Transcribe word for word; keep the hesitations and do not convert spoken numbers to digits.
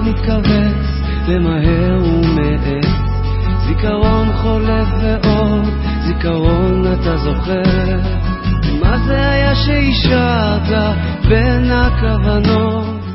מתכווץ למהר ומעט, זיכרון חולף ועוד זיכרון אתה זוכר. מה זה היה שהשארת בין הכוונות